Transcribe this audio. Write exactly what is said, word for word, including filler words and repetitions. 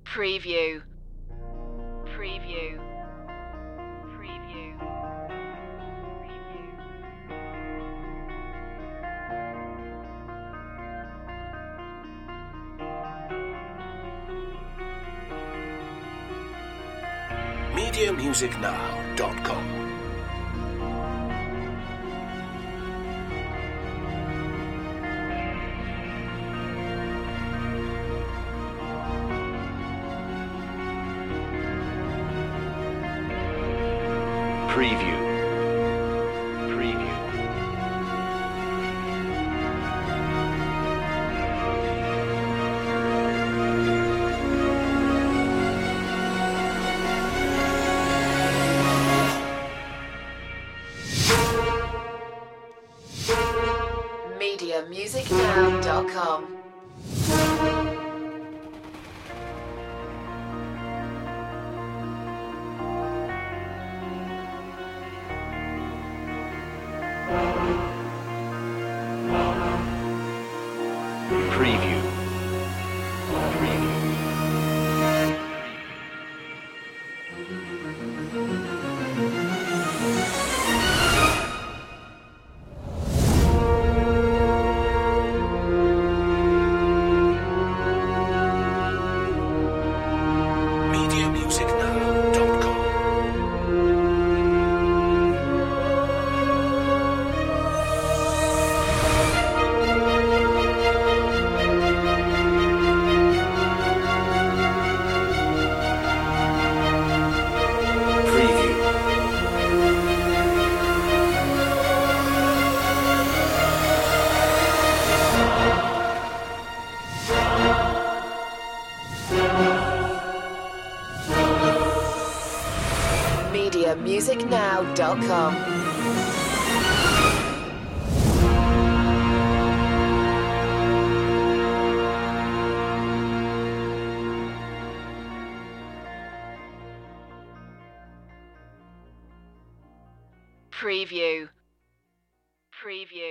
Preview. Preview. Preview. media music now dot com. Preview. Preview. media music now dot com. Preview. Preview. media music now dot com. media music now dot com. Preview. Preview.